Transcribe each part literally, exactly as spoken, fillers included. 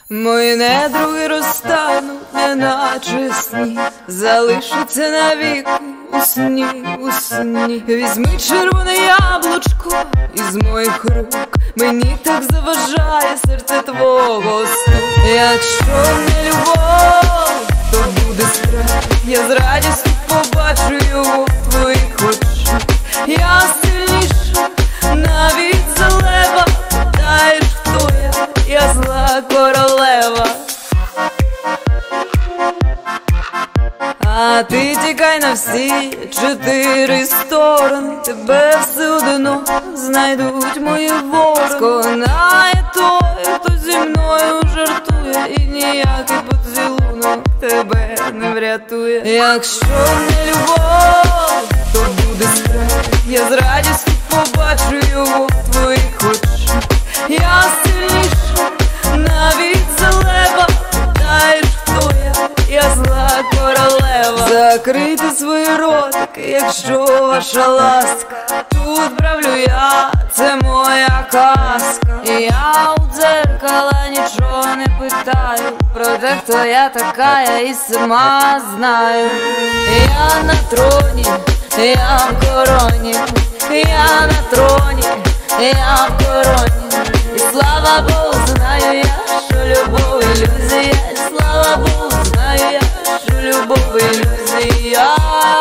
Мої недруги розтануть, неначе сніг, залишаться навіки у сні, у сні. Візьми червоне яблучко із моїх рук, мені так заважає серце твого сну. Якщо не любов, то буде страх, я з радістю побачу його в твоїх очах. Я сильніша, навіть за лева, питаєш, хто я, я зла королева. А ти тікай на всі чотири сторони, тебе все одно знайдуть мої ворони. Сконає той, хто зі мною жартує, і ніякий поцілунок тебе не врятує. Якщо не любов, то буде страх, я з радістю побачу його в твоїх очах. Я сильніша, навіть за лева, питаєш, хто я, я зла королева. Закрийте свої ротики, якщо ваша ласка, тут правлю я, це моя казка. І я у дзеркала нічого не питаю, про те, хто я така, я і сама знаю. Я на троні, я в короні, я на троні, я в короні. І слава Богу, знаю я, що любов ілюзія. І слава Богу, знаю я, що любов ілюзія.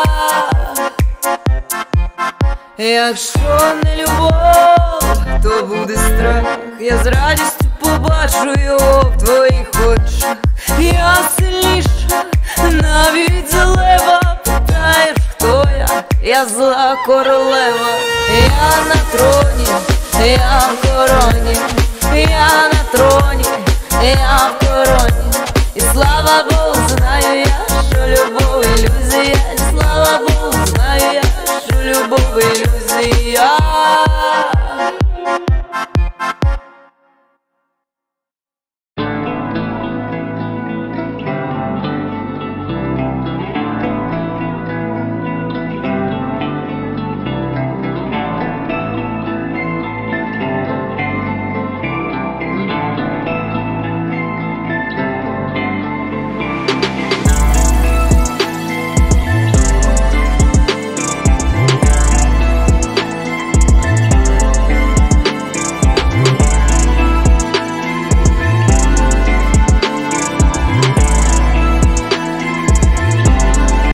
Якщо не любов, то буде страх, я з радістю побачу його в твоїх очах. Я сильніша, навіть за лева, питаєш, хто я, я зла королева. Я на троні, я в короні, я на троні, я в короні.